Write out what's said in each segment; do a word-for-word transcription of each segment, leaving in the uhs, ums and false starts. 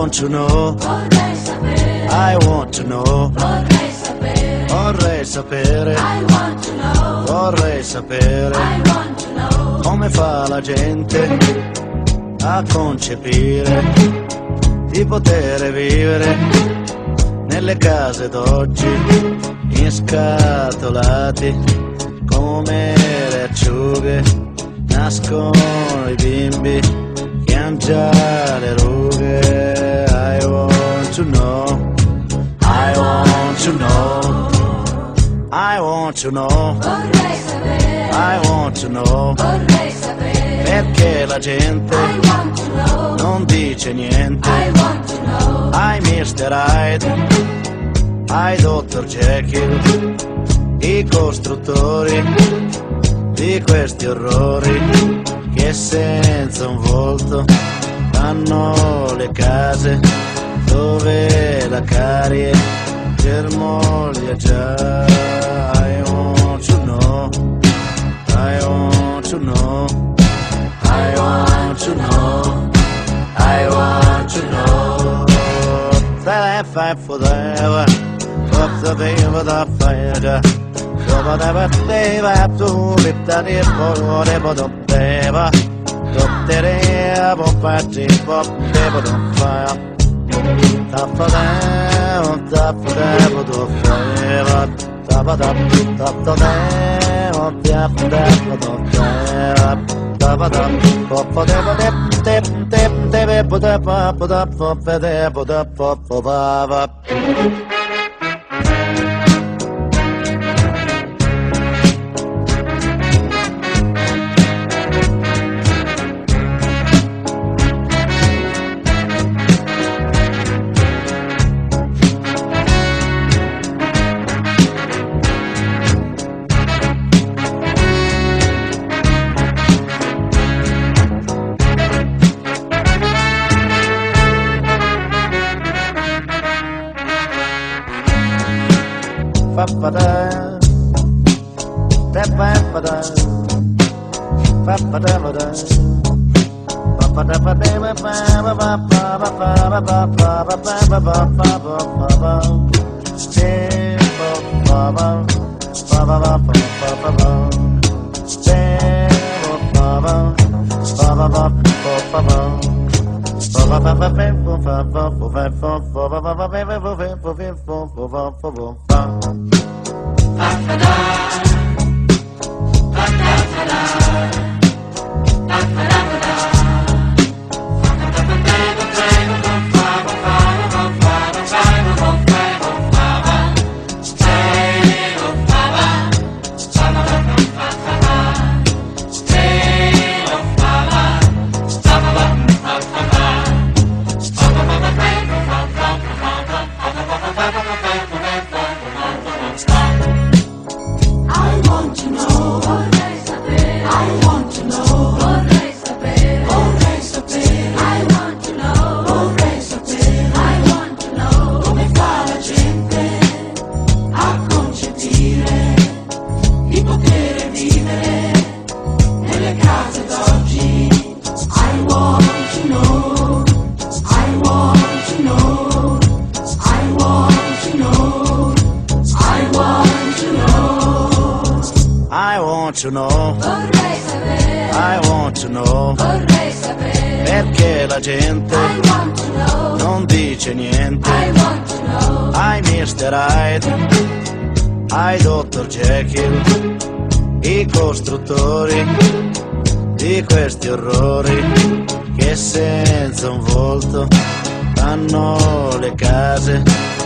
want to know. Vorrei sapere. I want to know. Vorrei sapere. Vorrei sapere. I want to know. Vorrei sapere. I want to know. Come fa la gente a concepire di poter vivere nelle case d'oggi inscatolati come le acciughe. Nascono i bimbi che han già le rughe. I want to know, I want to know, I want to know, Vorrei sapere. I want to know. Vorrei sapere. Perché la gente I want to know. non dice niente. I want to know. Ai mister Hyde, ai dottor Jekyll, i costruttori di questi orrori che senza un volto fanno le case dove la carie germoglia già. I want to know, I want to know, I want to know, I want to know. That I fight for the ever, up the veil of the fire. Dopo da te va tu, vita di polvere, podo beva. Dottere, po' parti, po' devo non fare. Tappa da, tappa da, podo fare. Tappa da, tappa da, tappa da, podo fare. Tappa da, po' devo de, de, de, deve, podo, podo, podo, vede, podo, podo, va. Fa-fa-da, da-fa-fa-da, fa-fa-da-fa-da, to know, Vorrei sapere. I want to know, Vorrei sapere. perché la gente I want to know. non dice niente. I want to know. Ai mister Hyde, ai dottor Jekyll, i costruttori di questi orrori che senza un volto fanno le case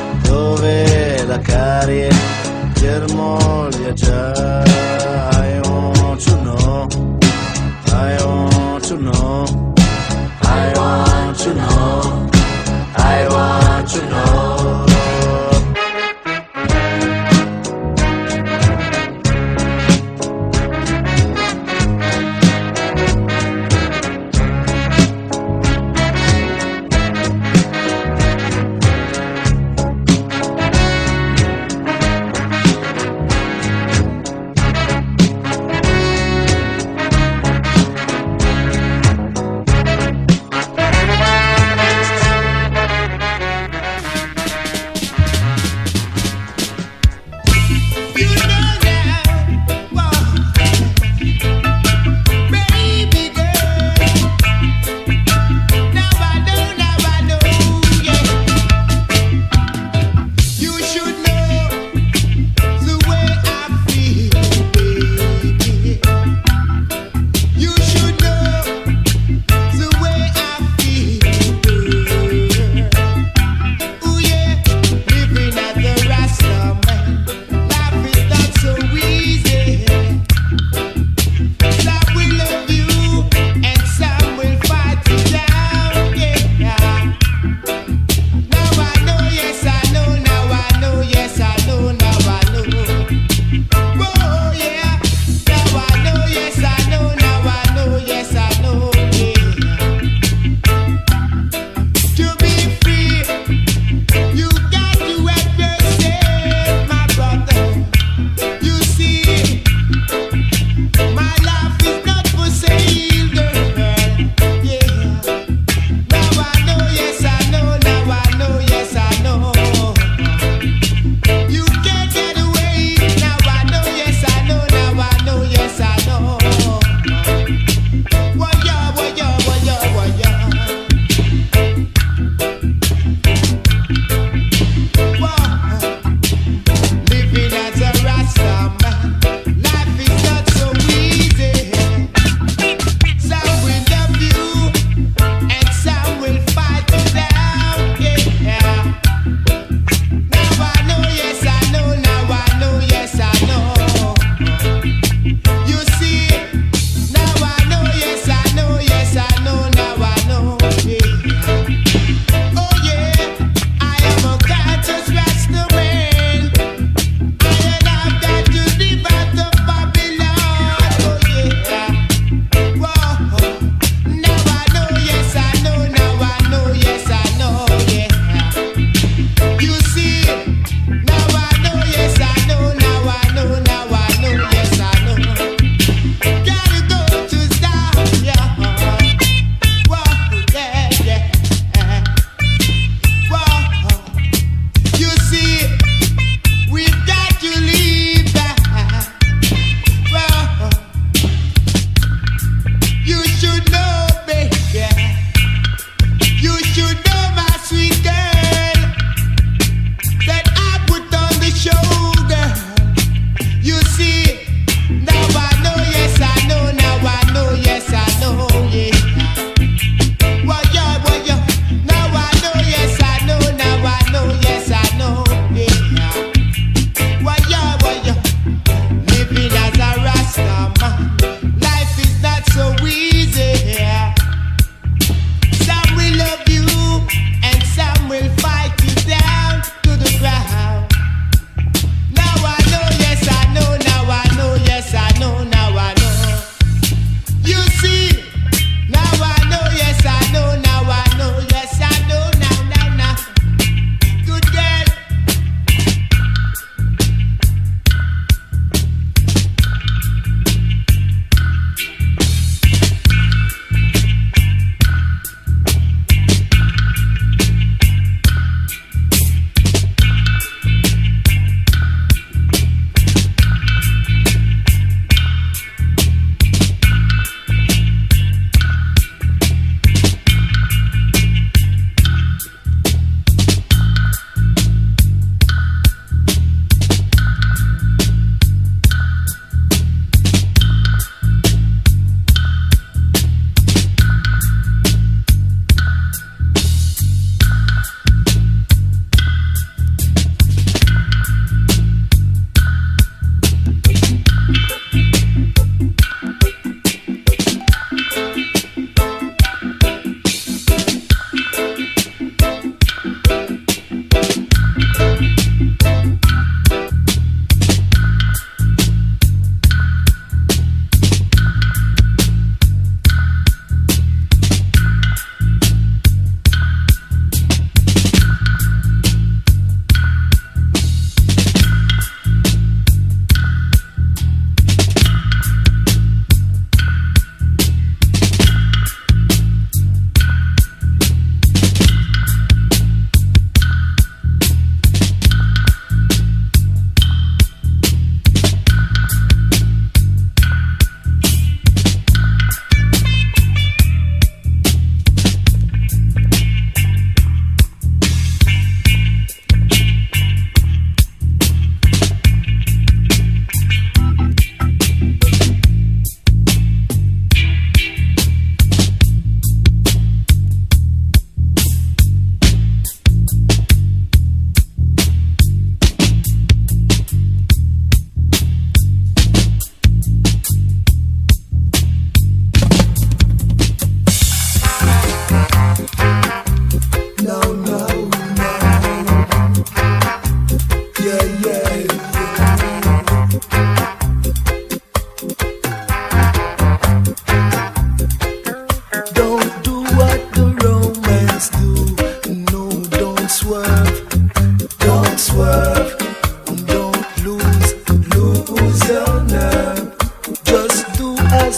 dove la carie germoglia già. I want to know, I want to know, I want to know, I want to know.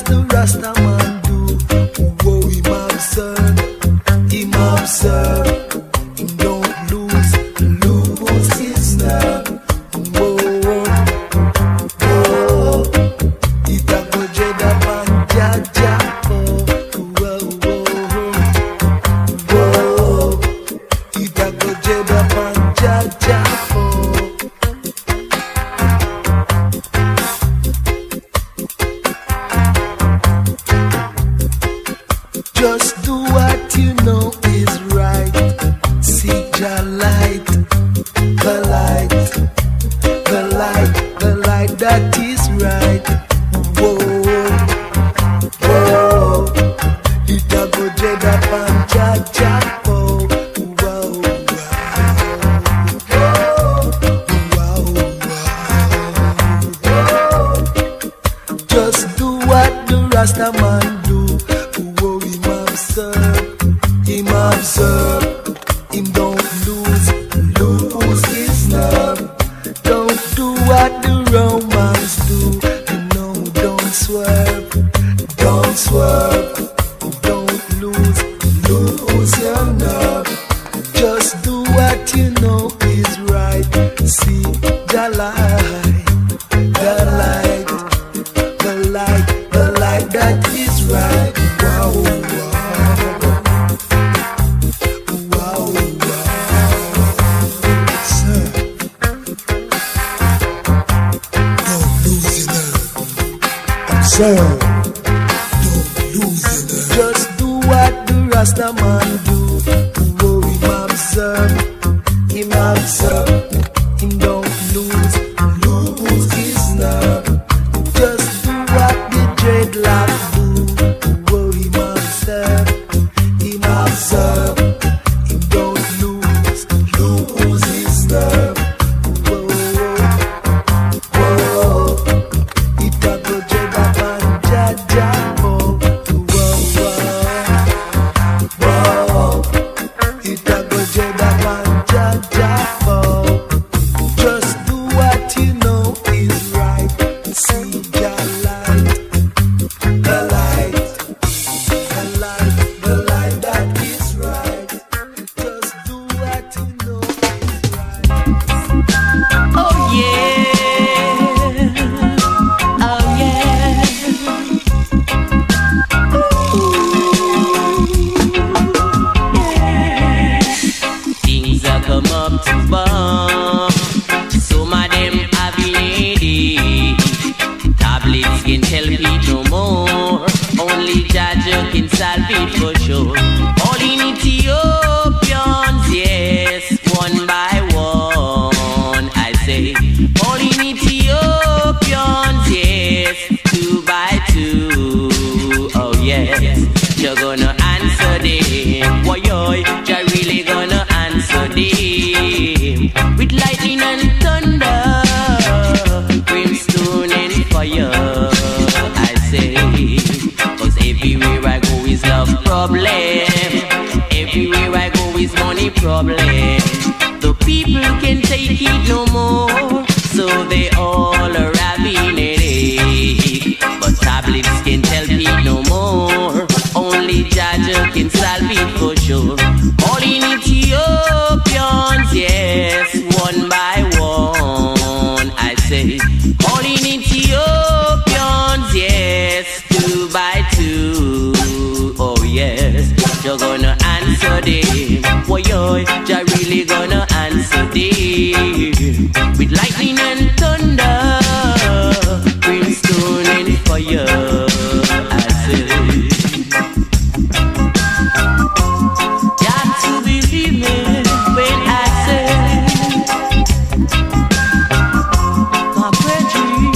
the Rasta man do. Whoa, him observe, him observe. Him don't lose, lose his nerve. Whoa, whoa, it a go jeda man jaja. Whoa, whoa, whoa, it a go jeda man jaja. Just do what you know is right. Seek your light, the light, the light, the light that is right. Whoa, whoa, it a go jeda pan jaja. Whoa, wow, wow, wow, wow. Just do what the Rasta man do. Him observe, him don't lose, lose his nerve. Don't do what the Romans do. You know, don't swerve, don't swerve. Don't lose, lose your nerve. Just do what you know is right. See the light, the light, the light, the light that is right. Wow, wow. Don't lose it. Just do what the Rasta man do. Whoa, him observe, him observe. Him don't lose, lose his nerve. Just do what the dreadlock do. Whoa, him observe, him observe. Him don't lose, lose his nerve. Whoa, whoa, it a go jeda pan jaja. Whoa, whoa, whoa, it a go jeda pan jaja. Whoa, just do what you know is right. See your light, the light, the light, the light that is right. Just do what you know is right. Oh yeah, oh yeah. Things are come up to bomb. Some of them have been needy. Tablets can help it no more. Only Jaja can solve it for sure. All in Ethiopians, yes, one by one, I say. All in Ethiopians, yes, two by two. Oh yes, you're gonna answer them. Why you're really gonna answer them with lightning and thunder, brimstone and fire, I say. Cause everywhere I go is love problem. Everywhere I go is money problem. The people can take it no more, so they all are having it. But tablets can help it no more. Only Jaja can solve it for sure. All in Ethiopians, yes, one by one, I say. All in Ethiopians, yes, two by two. Oh yes, you're gonna answer them. Why you're really gonna answer them with lightning and thunder, brimstone and fire, I say. Got to believe me when I say, my brethren,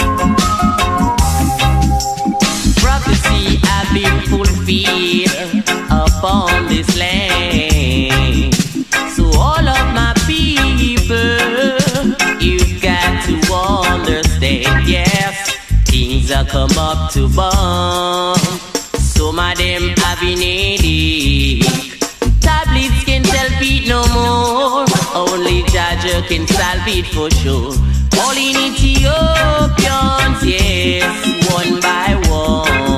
prophecy have been fulfilled upon this land. So all of my people, you've got to understand, yes, things are come up to bomb. Some of them have been needy. Tablets can help it no more. Only Jaja can solve it for sure. All in Ethiopians, yes, one by one.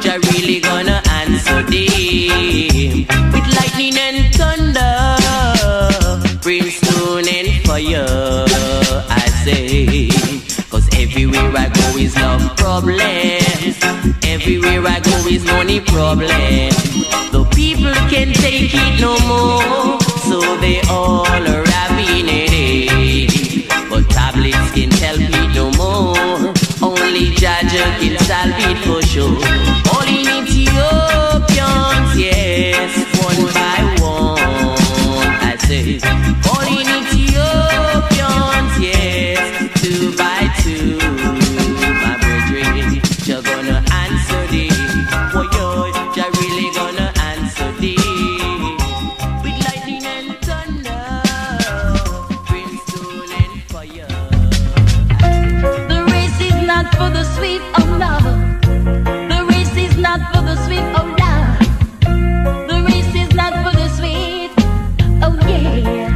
Jah really gonna answer them with lightning and thunder, brimstone and fire. I say, cause everywhere I go is love problems. Everywhere I go is money problems. The people can take it no more, so they all are having it. But tablets can help it no more. Only Jaja can solve it for sure. All in Ethiopians, yes, one by one. I say, all in Ethiopians, yes, two by two. My brethren, you're gonna answer this. Boy, you're really gonna answer this. With lightning and thunder, brimstone and fire. The race is not for the sweet of love. The race is not for the sweet of love. The race is not for the sweet. Oh yeah.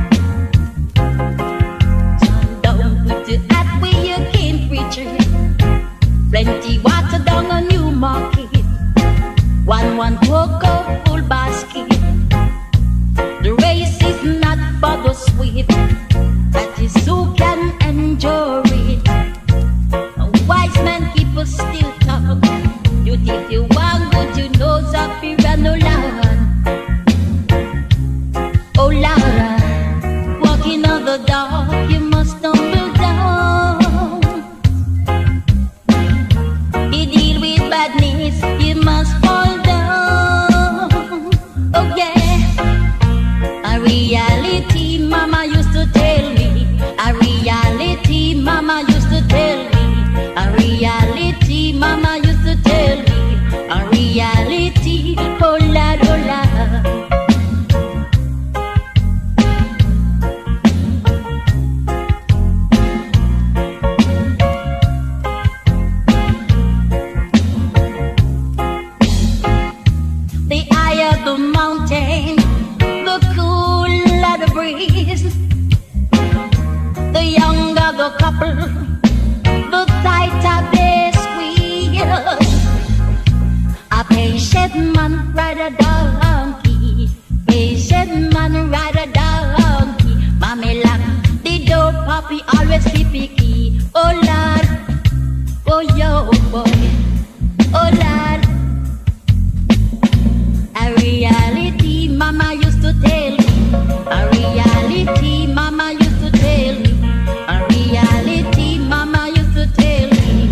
John, don't put it that way, you can't preach it. Plenty water down on New Market. One one cocoa full basket. The race is not for the sweet. That is who can enjoy it. A wise man keep us still talk. You think you want good, you know Zafi and oh Lord. Oh Lord, walking on the dark, you must stumble down. You deal with badness, you must fall down. Oh yeah, a reality mama used to tell me. A reality mama used to tell me. A reality mama used to tell me. A reality, oh Lord, oh Lord. The eye of the mountain, the cool of the breeze, the younger the couple, the tighter they squeeze. A patient man ride a donkey, patient man ride a donkey. Mommy lock the door, Papi always keep it key. Oh Lord, oh yo boy, oh Lord. A reality mama used to tell me. A reality mama used to tell me. A reality mama used to tell me.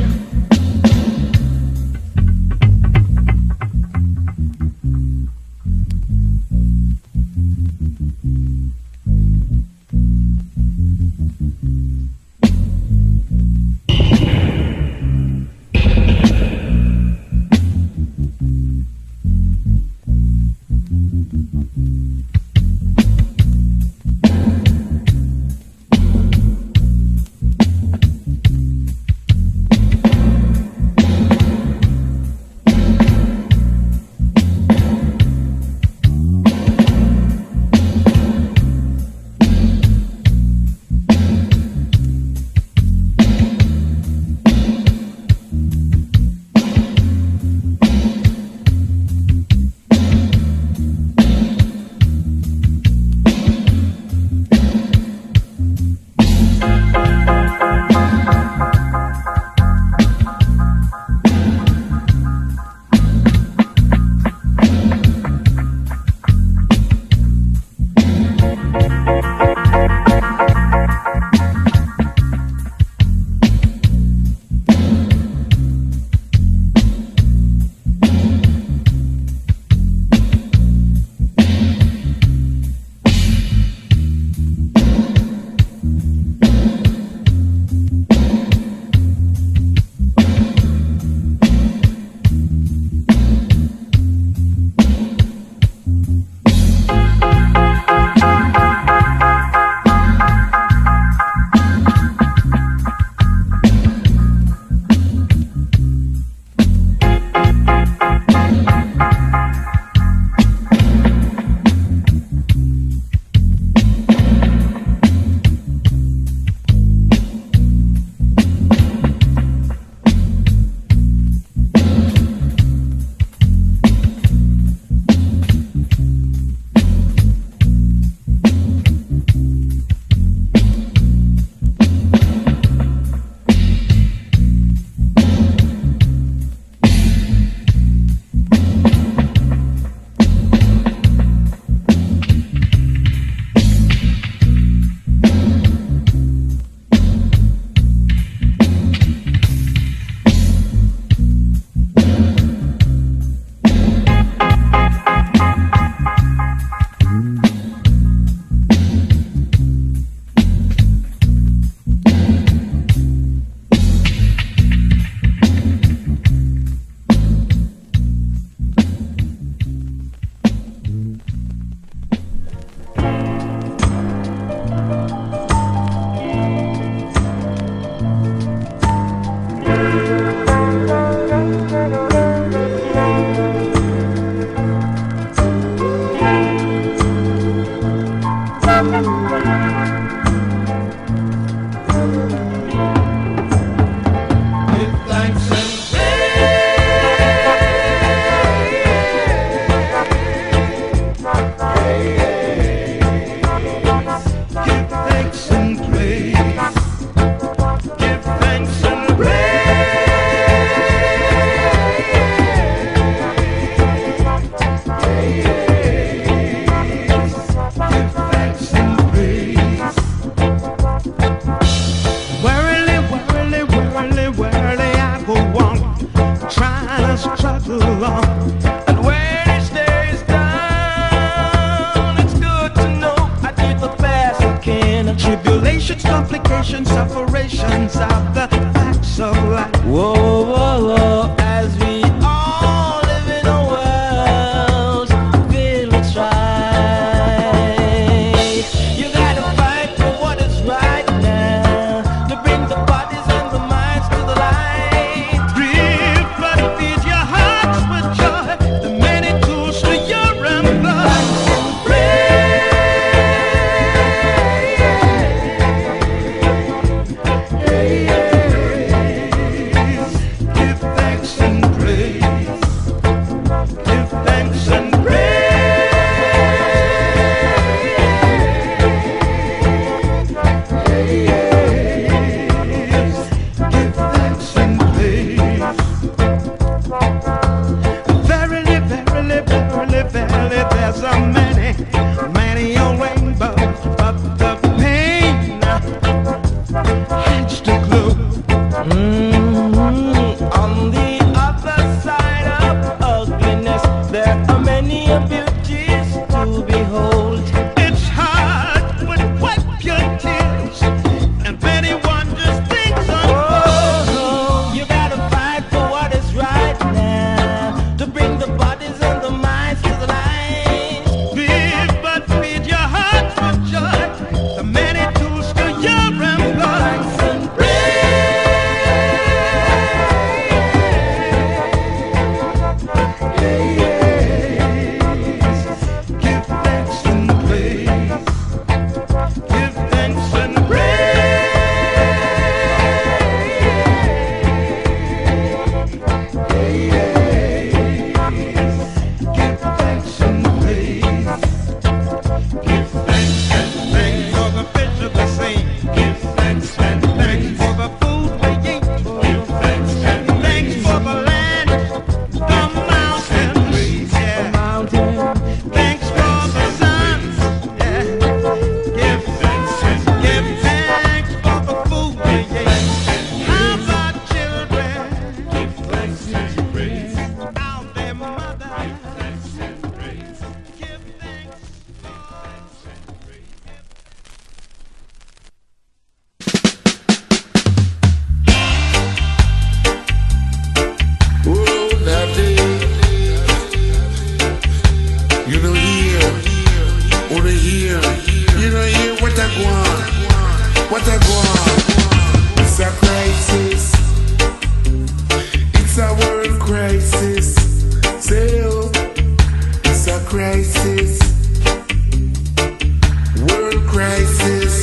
praise. Out there, mother. Give thanks and praise. Give thanks, Oh, daddy, you don't hear, oh, they hear, you don't hear what I want, what I want. It's a crisis, it's a world crisis. Say, oh, it's a crisis, world crisis.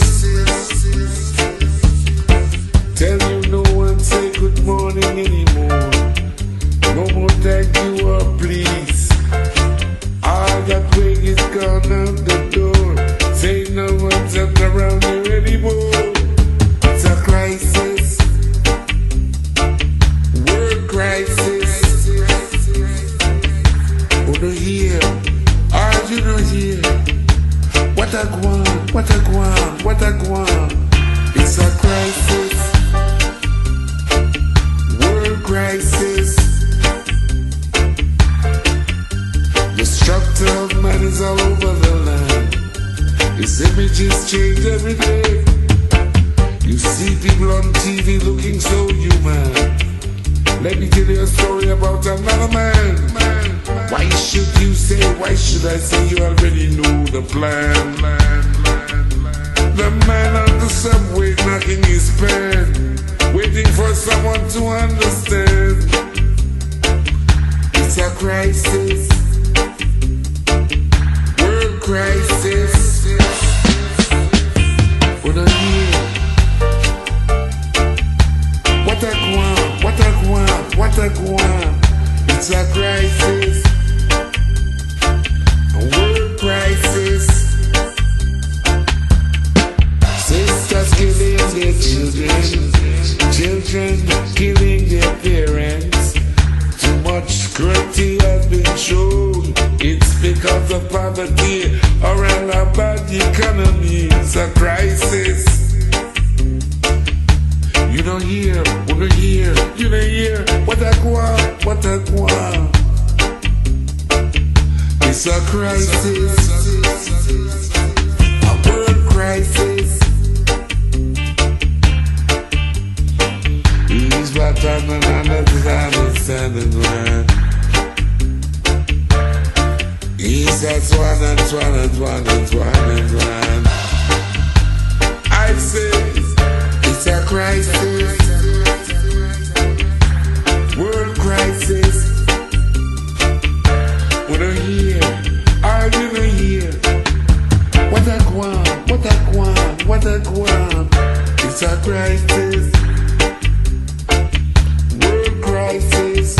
Tell you no one say good morning anymore. No more thank you or please. All that way is gone out the door. Say no one's up around you anymore. It's a crisis, world crisis. Oh, no hear, are you not here? What I want, what I want, what I want. It's a crisis, world crisis. The structure of man is all over the land. His images change every day. You see people on T V looking so human. Let me tell you a story about another man. Why should you say, why should I say you already know the plan? The man on the subway knocking his pen, waiting for someone to understand. It's a crisis, world crisis. What I hear, what I want, what I want, what I want. It's a crisis, a world crisis. Sisters killing their children, children killing their parents. Too much cruelty has been shown. It's because of poverty or a bad economy. It's a crisis. You don't hear, you don't hear, you don't hear what I want, what I want. It's a crisis, a world crisis. He's back on another understanding land. He's at one and one and one and one and one. I say it's a crisis, world crisis. What I hear, are you not hear? What I want, what I want, what I want. It's a crisis, world crisis.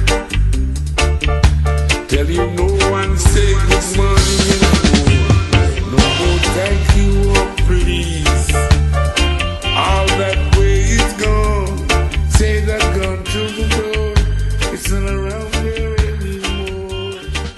Tell you no one say good morning anymore. No more thank you or please. All that way is gone. Say that gone through the door. It's not around here anymore.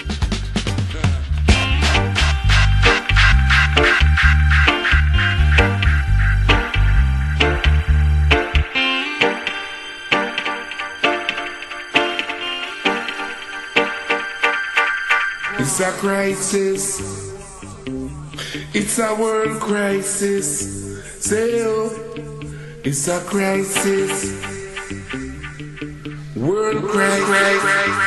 It's a crisis. It's a world crisis. Say, oh, it's a crisis, world crisis.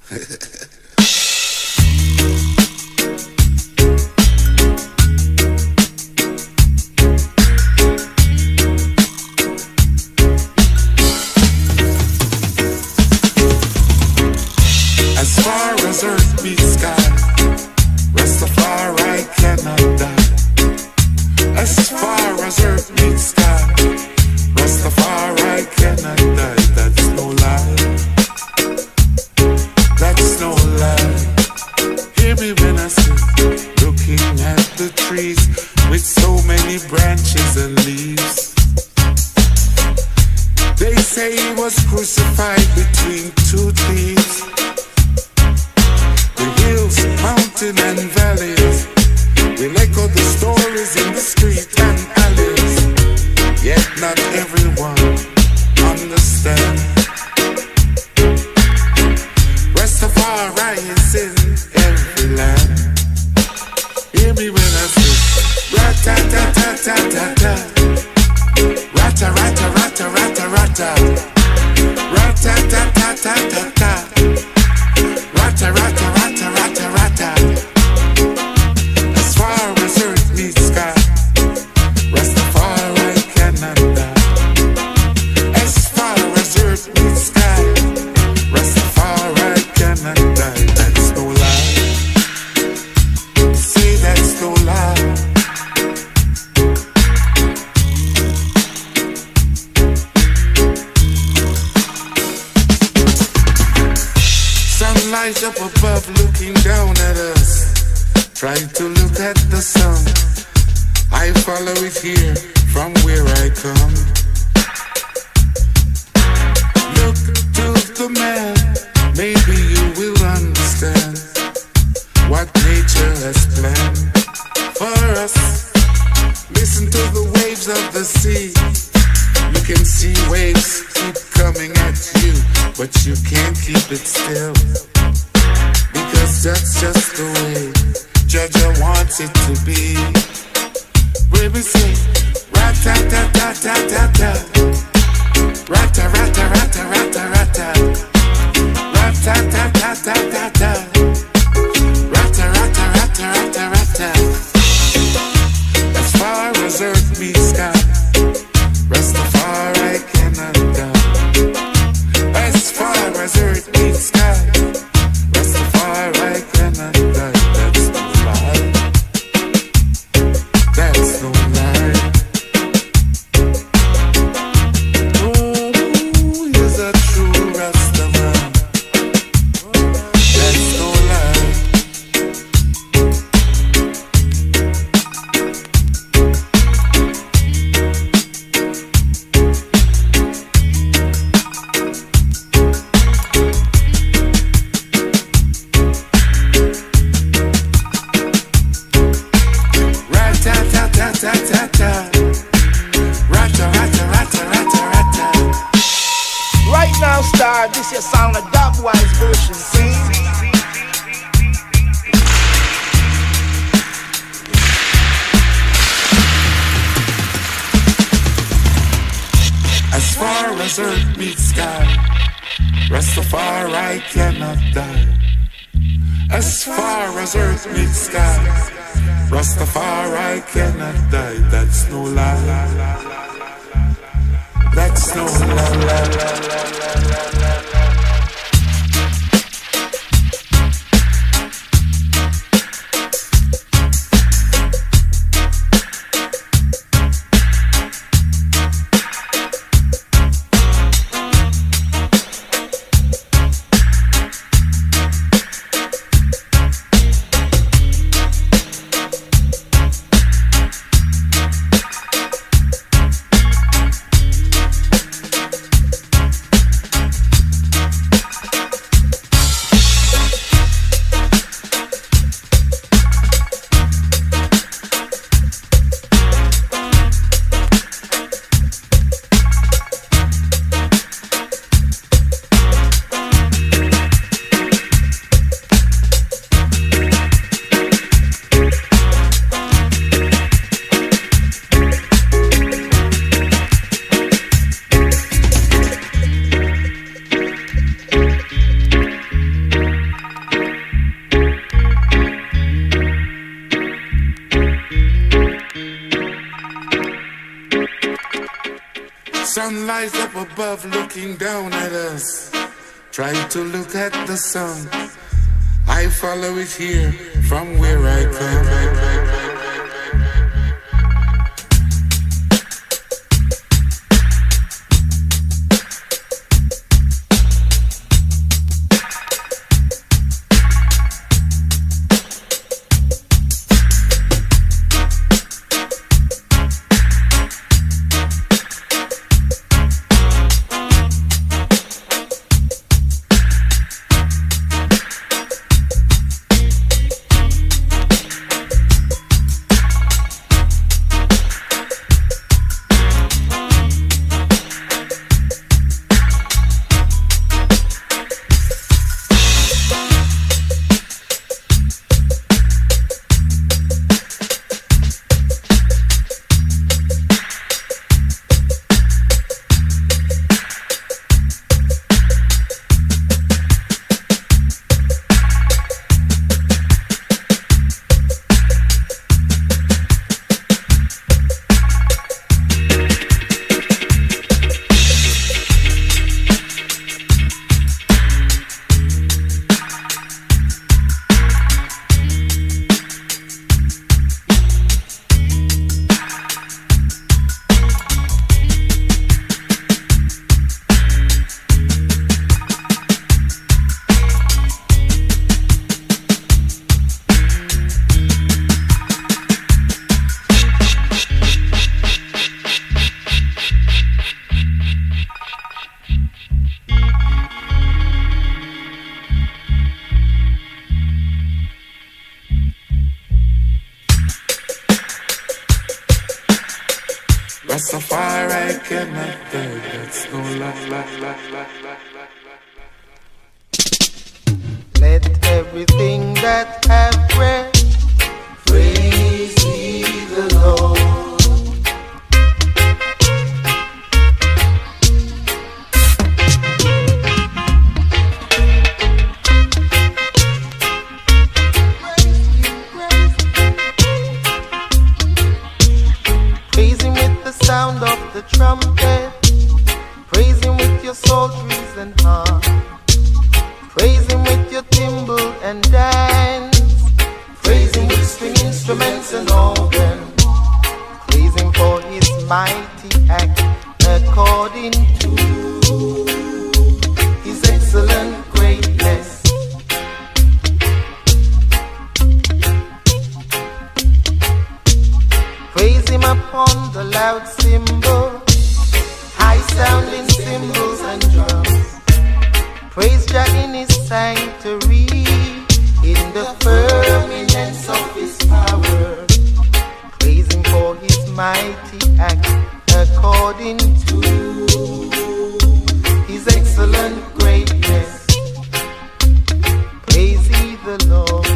As far as earth meets sky, Rastafari cannot die. As far as earth meets sky, Rastafari cannot die. That's no lie. That's no lie. Hear me when I say, looking at the trees with so many branches and leaves. They say he was crucified between two thieves. The hills, mountain and valleys will echo the stories in the street and alleys. Yet not everyone understands. Rastafari is in every land. Hear me when I say rat-ta-ta-ta-ta-ta-ta, rata-rata-rata-rata-rata, rat-ta-ta-ta-ta-ta-ta, rata-rata-rata-rata-rata. As far as earth meets sky, Rastafari cannot die. As far as earth meets sky, Rastafari cannot die. That's no lie. Say that's no lie. Sun lies up above looking down at us, trying to look at the sun. I follow it here from where I come. Look to the man, maybe you will understand what nature has planned for us. Listen to the waves of the sea. You can see waves keep coming at you, but you can't keep it still, because that's just the way Jaja wants it to be. Where we say rat-ta-ta-ta-ta-ta-ta, rata-rata-rata-rata-rata, rat-ta-ta-ta-ta-ta-ta, rata-rata-rata-rata-rata. As far as earth meets sky, Rastafari cannot die. As far as earth meets sky, Rastafari cannot die. That's no lie. That's no lie. Oh, he's a true Rastaman. That's no lie. Rat-ta-ta-ta-ta-ta, rata-rata-rata-rata-rata. Right now, Star, this your sound a dub-wise version, see? As far as earth meets sky, Rastafari cannot die. As far as earth meets sky, Rastafari cannot die. That's no lie. That's no lie. above looking down at us. Try to look at the sun. I follow it here from where I come. Rastafari cannot die, that's no lie, lie, lie, lie, lie. Let everything that have breath praise ye the Lord. Sound of the trumpet, praise him with your psalteries and harp, praise him with your timbrel and dance, praise him with string instruments and organ, praise him for his mighty act according to his excellent greatness. Praise him upon the loud cymbal, high sounding cymbals and drums. Praise Jah in his sanctuary, in the firmaments of his power. Praise him for his mighty act according to his excellent greatness. Praise ye the Lord.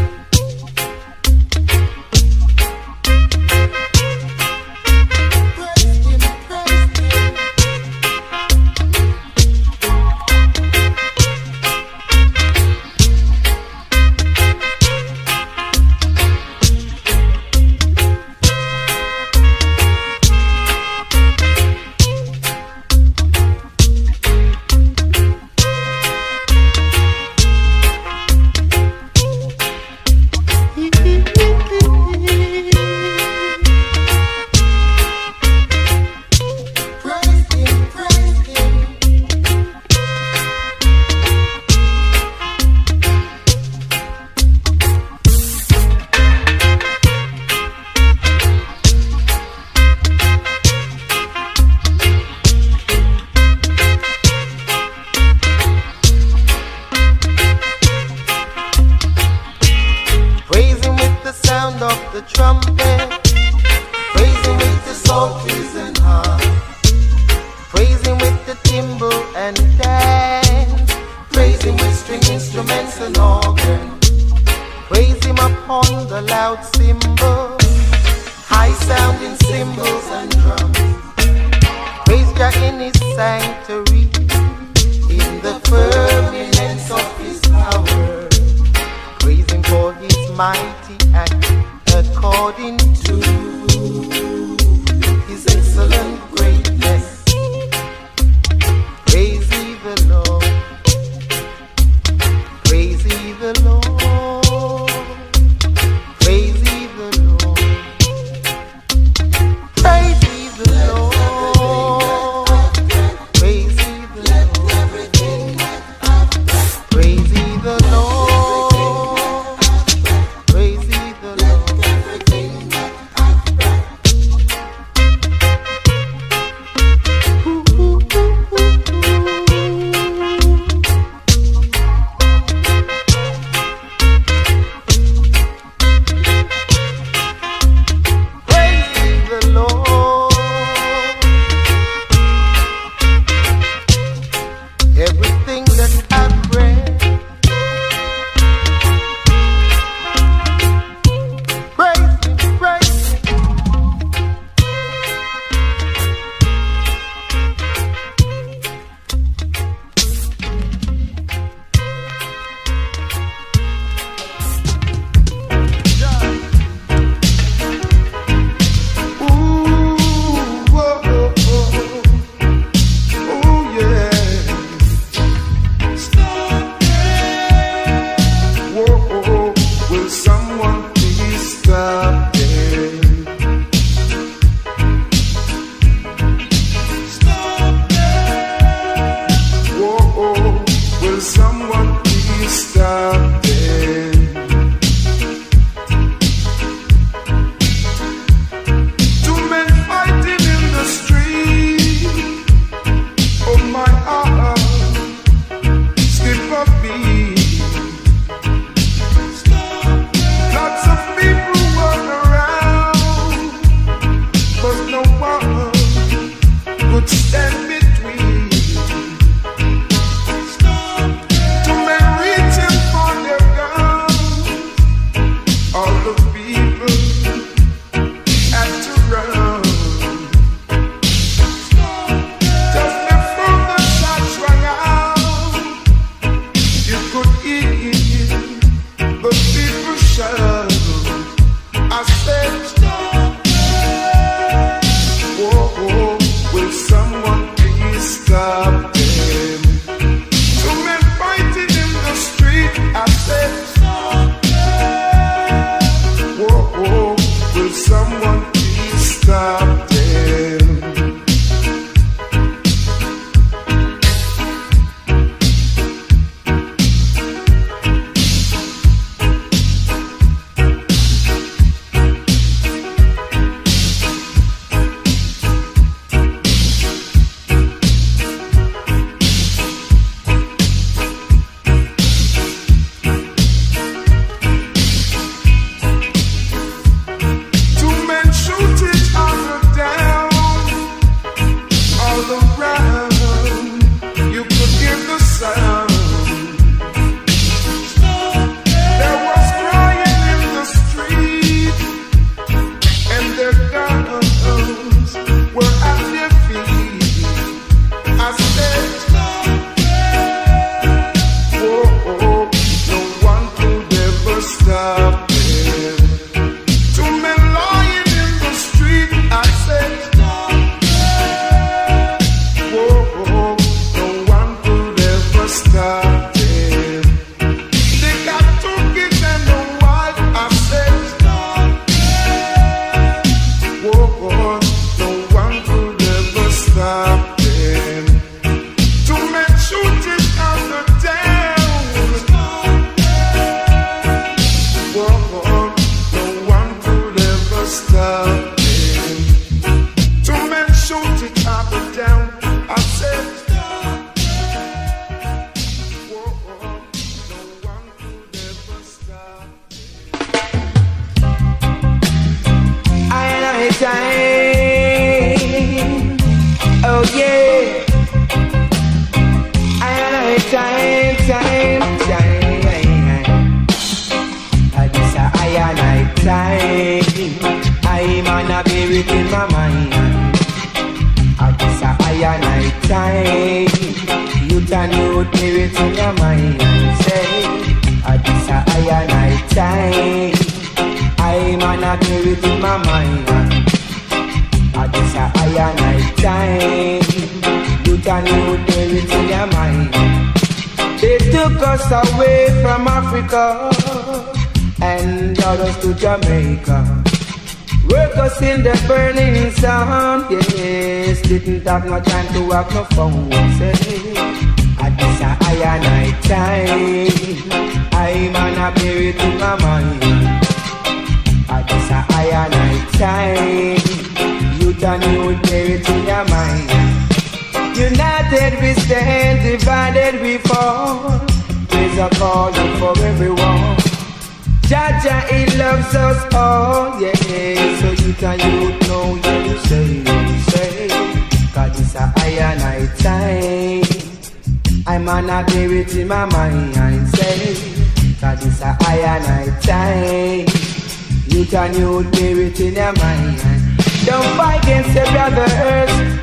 night time, time. This a I and I time. I'm on a be within my mind. This a I and I time. You can you be within your mind. Say, this a I and I time. I'm on a be within my mind. This a I and I time. You can you be within your mind. They took us away from Africa and brought us to Jamaica. Work us in the burning sun, yes. Didn't have no time to have no phone, say. At this a I and I time, I'm on a buried in my mind. At this a I and I time, youth and youth buried in your mind. United we stand, divided we fall. There's a calling for everyone. Jah Jah, He loves us all, yeah. So you can you know you say, you say. Cause it's a I and I time. I'm on a spirit in my mind, say. Cause it's a I and I time. You can you spirit in your mind. Don't fight against your brothers.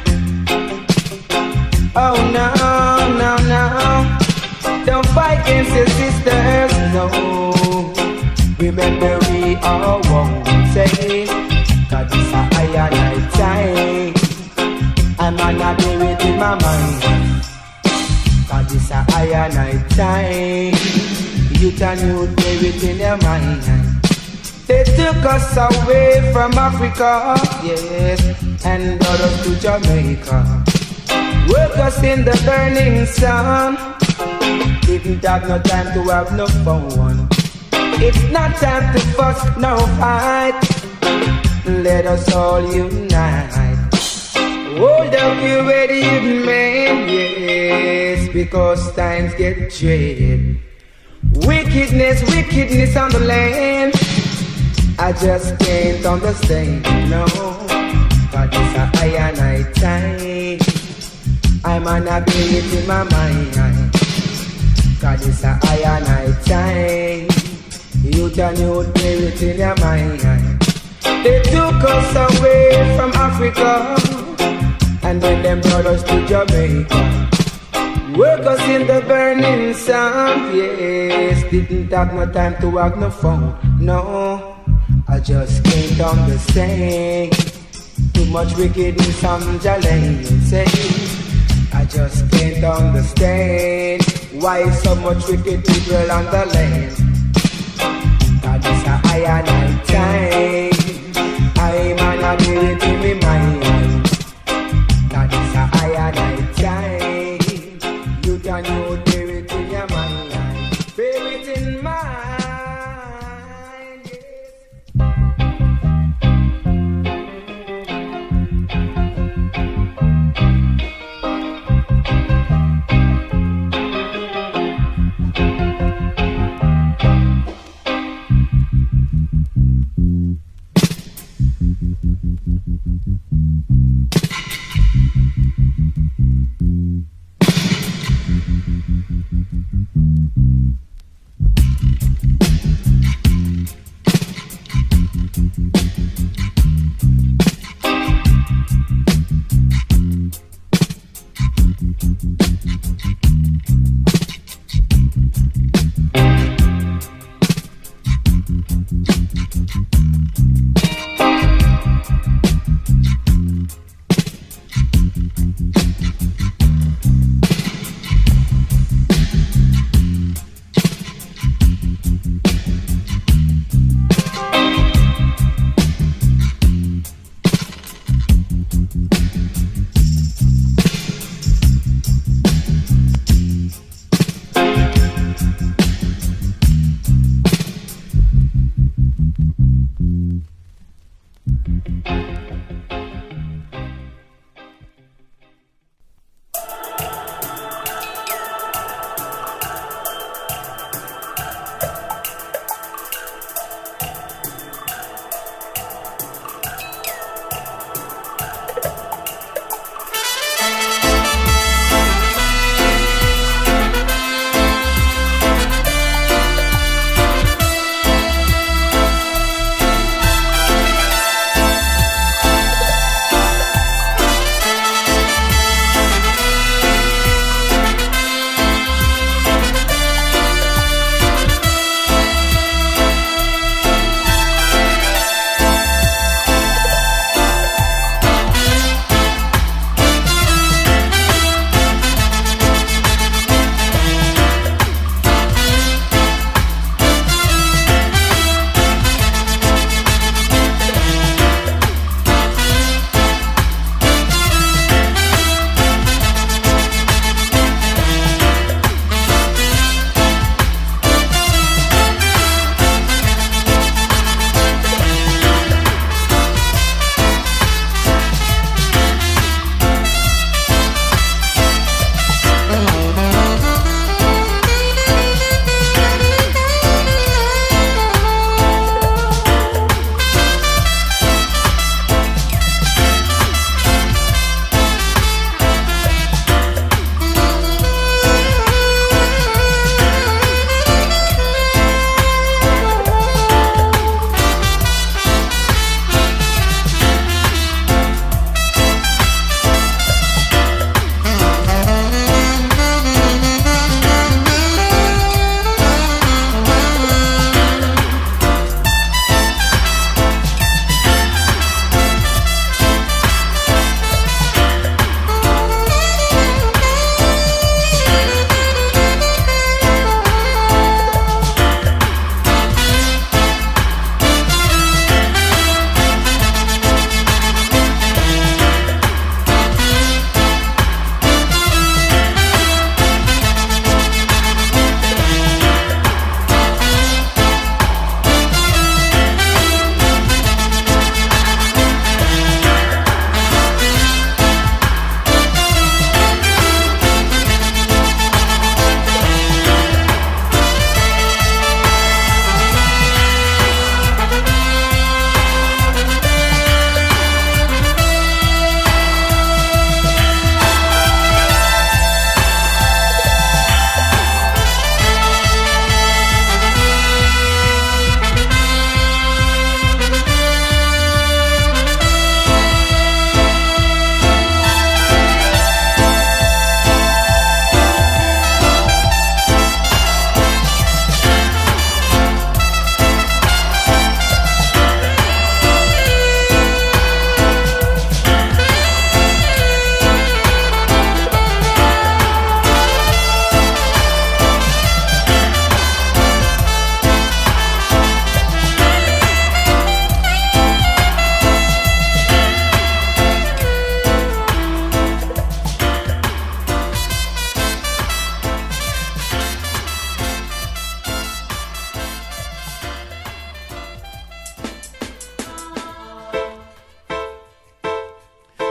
Oh no, no, no. Don't fight against your sisters, no. Remember we are one, say. Cause it's a I and I time. I'm on a be within my mind. Cause it's a I and I time. You can you be within your mind. They took us away from Africa, yes, and brought us to Jamaica. Work us in the burning sun. Didn't have no time to have no phone. It's not time to fuss, no fight. Let us all unite. Hold up your ready man, yes, because times get dread. Wickedness, wickedness on the land. I just can't understand, no. But it's a I and I time. I'm on a beat in my mind. Cause it's a I and I time. You can you play it in your mind. They took us away from Africa and then them brought us to Jamaica. Work us in the burning sun, yes. Didn't have no time to have no phone, no. I just can't understand. Too much wickedness on Jalen, say. I just can't understand why so much wicked people on the land. Cause it's a I and I time. I'm on a minute in my mind. Cause it's a I and I time. You can you do it in your mind. Feel it in mind, yes.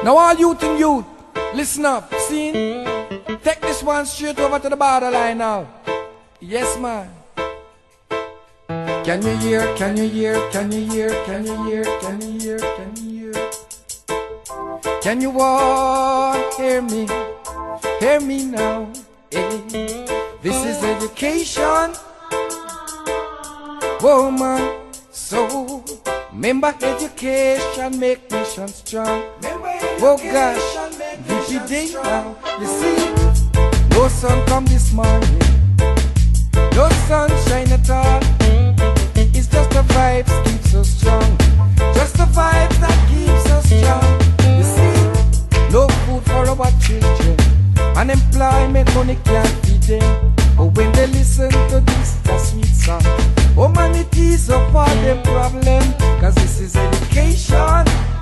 Now all youth and youth, listen up, see? Take this one straight over to the borderline now. Yes, man. Can you hear, can you hear, can you hear, can you hear, can you hear, can you hear? Can you all hear me? Hear me now. Hey. This is education, woman. So remember education make nation strong. Oh gosh, V P D now. You see, no sun come this morning, no sunshine at all. It's just the vibes keeps us strong. Just the vibes that keeps us strong. You see, no food for our children, unemployment money can't feed them. But when they listen to this, the sweet song, oh man, it is a part of the problem, cause this is education.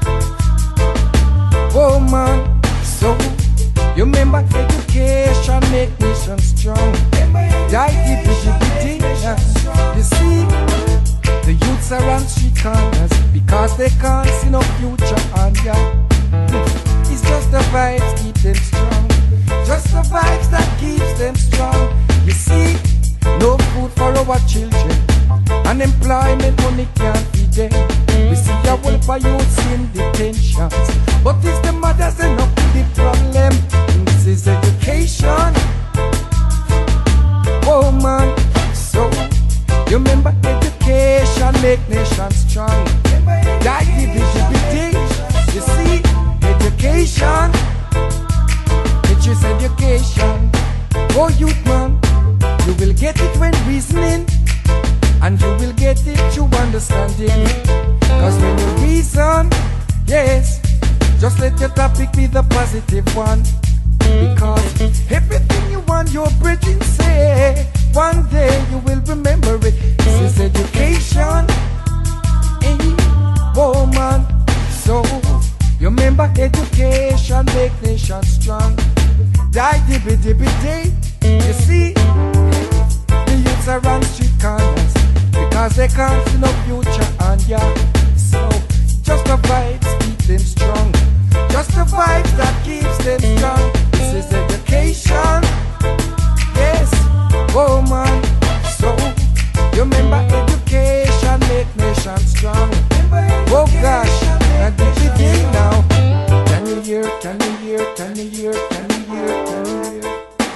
Oh man, so you remember education make nation strong. Die you see, the youths are on street corners because they can't see no future on ya. It's just the vibes keep them strong. Just the vibes that keeps them strong. You see, no food for our children, unemployment money can't feed them. We see a whole of youths in detentions, but it's the mothers enough with the problem. This is education. Oh man, so you remember education make nations strong. That division, you see, education, it is education. Oh youth man, you will get it when reasoning, and you will get it through understanding. Cause when you reason, yes, just let your topic be the positive one. Because everything you want your brethren say, one day you will remember it. This is education. Hey, woman. So you remember education make nations strong. Die dibby dibby day. You see, the youths are on street corners because they can't see no future on ya. So just the vibes keep them strong. Just the vibes that keeps them strong. This is education. Yes, woman. So you remember education make nations strong. Oh gosh, and this is it now. Can you hear, can you hear, can you hear, can you hear, can you hear?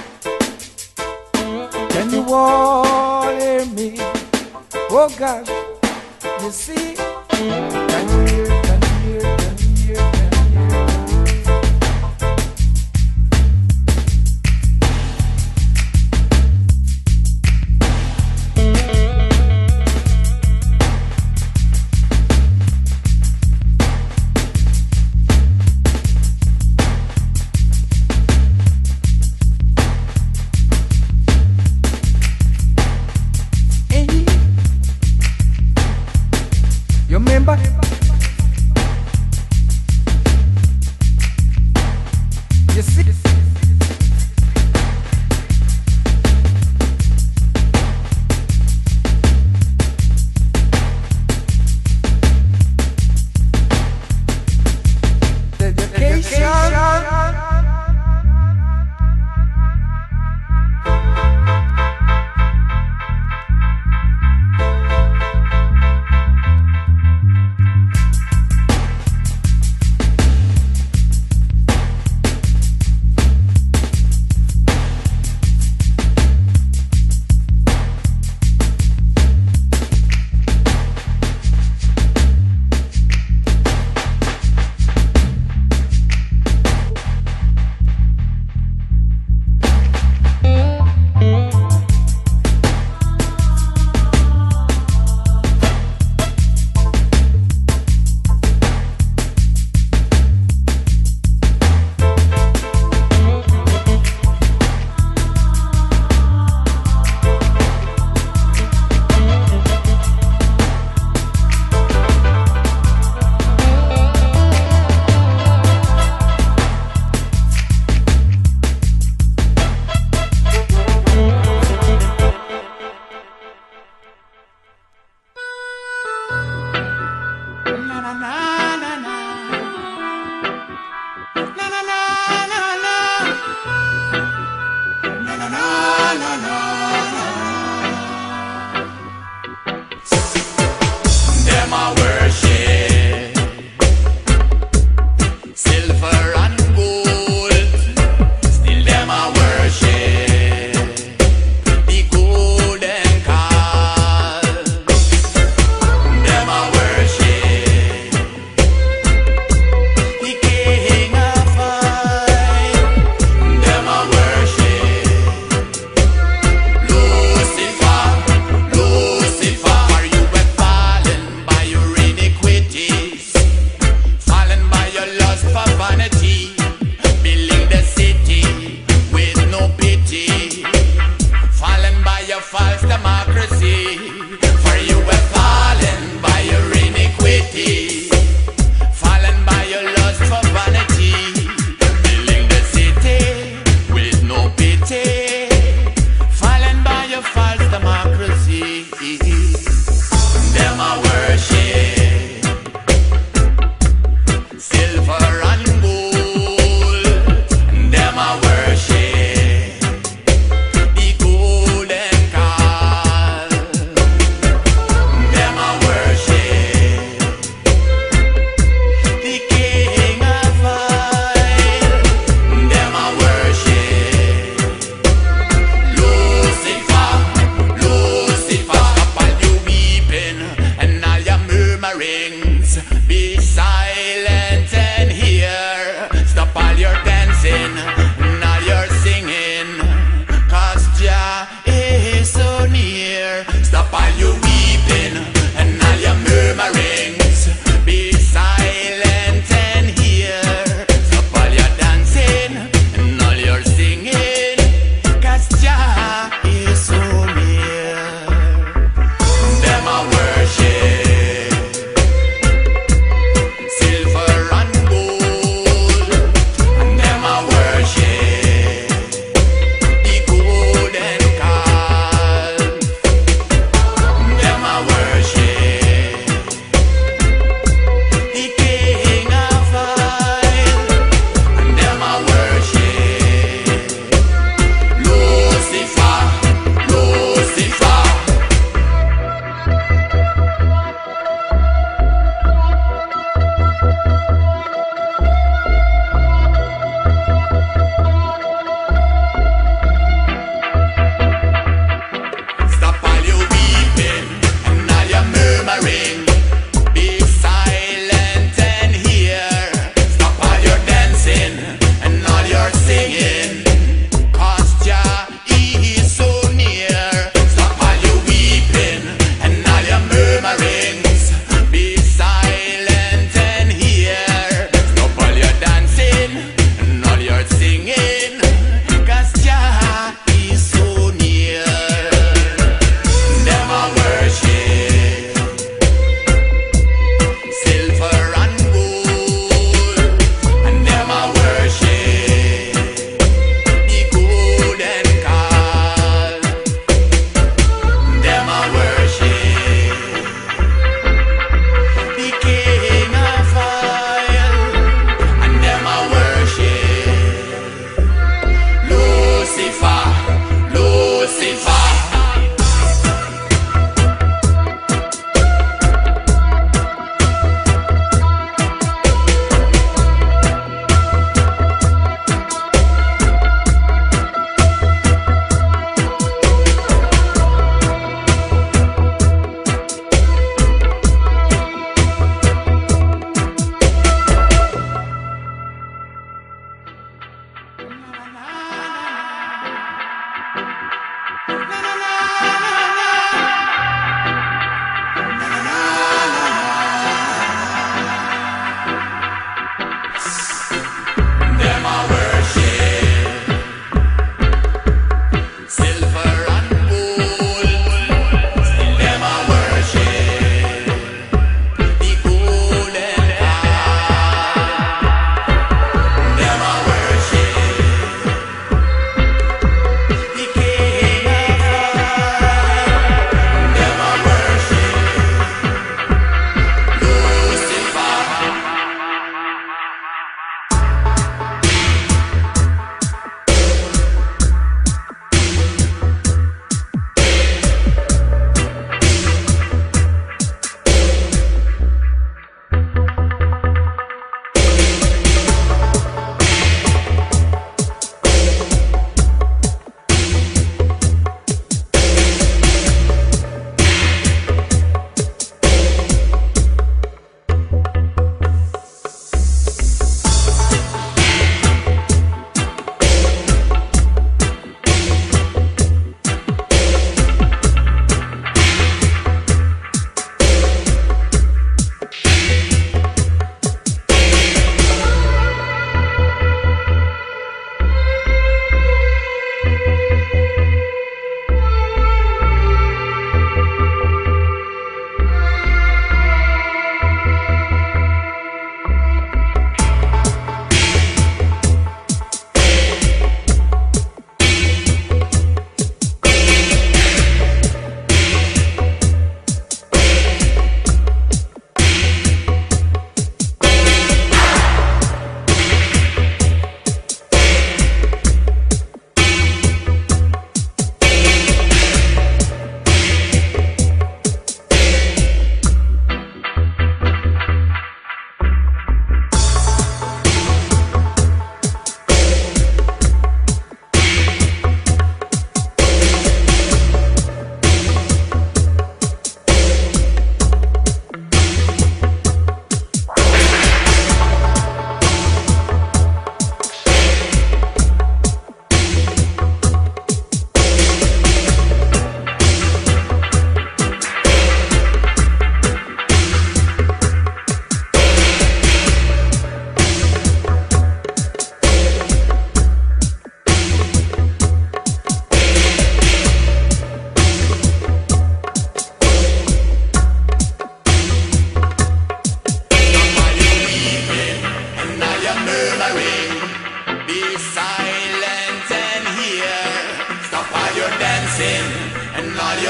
Can you all hear me? Oh gosh, you see? Can you hear, can you hear, can you hear, can you hear? Remember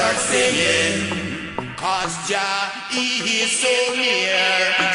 start singing, 'cause Jah is so near.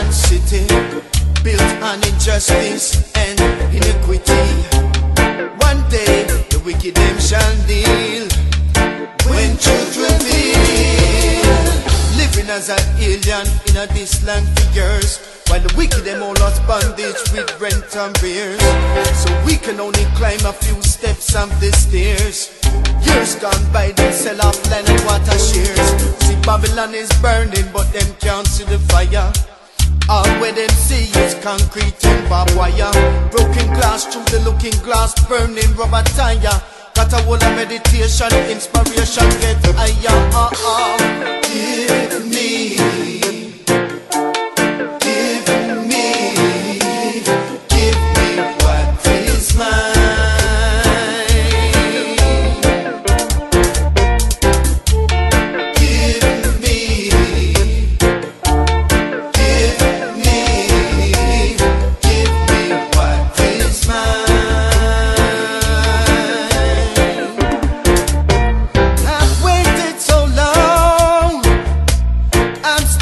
old city, built on injustice and iniquity. One day the wicked them shall kneel when children feel living as an alien in a this land for years, while the wicked them all lost bondage with rent and beers. So we can only climb a few steps of the stairs. Years gone by, they sell off land and water shares. See, Babylon is burning, but them can't see the fire. All where them see is concrete and barbed wire. Broken glass through the looking glass, burning rubber tire. Got a whole of meditation, inspiration, get higher. Uh, uh. Give me, give me, give me what is mine. I'm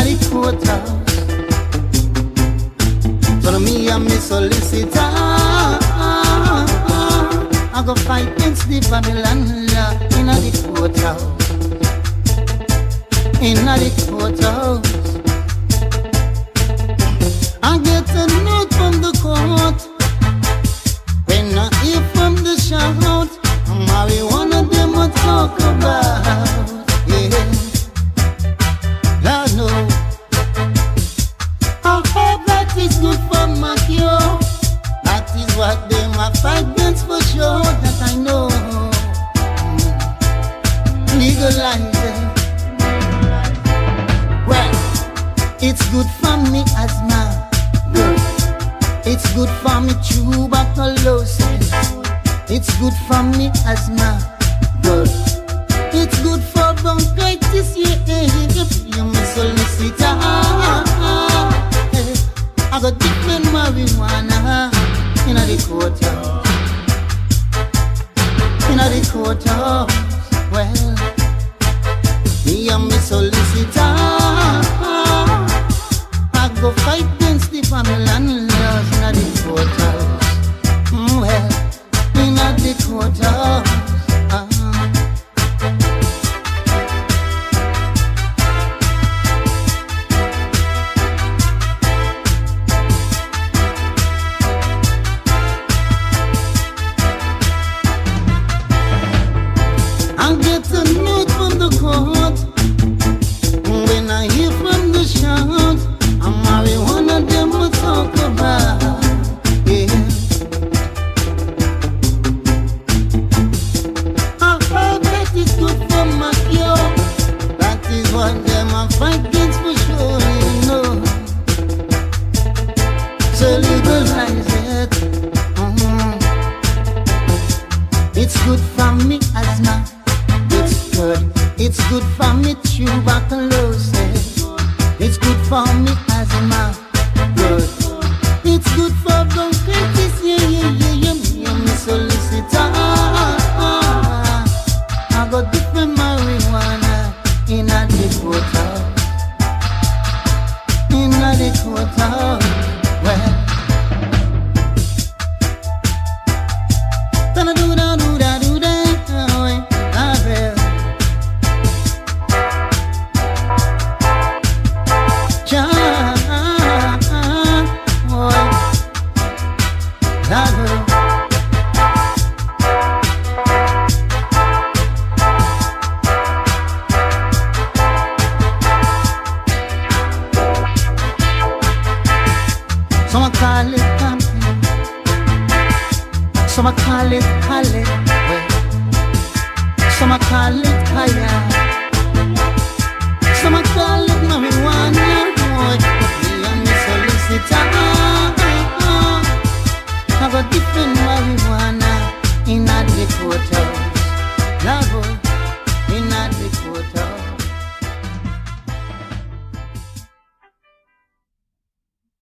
the courthouse. For me and me solicitor, I go fight against the Babylon law in the courthouse. In the courthouse, I get a note from the court. When I hear from the shout, marijuana them a talk about. Yeah, I know. I hope that is good for my cure. That is what them a fight against for sure. That I know. Mm. Legalize it. Well, it's good for me asthma. Good. It's good for me tuberculosis. It's good for me asthma. Good. It's good for bronchitis. Yeah, you're my solicitor. I got different marijuana in the courthouse. In the courthouse. Well, me and my solicitor, I go fight against the family and laws in the courthouse. Mm, well, in the courthouse. Uh-huh. I get a note from the court. When I hear from the shout, I'm marijuana them will talk about. Yeah. I heard that it's good for my cure. That is what them I fight against for sure, you know. So legalize it. Mm-hmm. It's good for me asthma. It's good. It's good for me tuberculosis. It's good for me asthma. Good. It's good for bronchitis. Yeah, yeah, yeah, yeah. Me and me solicitor. I got different marijuana in a the courthouse. In a the courthouse. Well, then I do that, do that, do that. Oh, I will. Some call it camping, some call it Cali, some call it Kaya, some call it marijuana. Me and me solicitor, I got different marijuana in the courthouse. Love in the courthouse.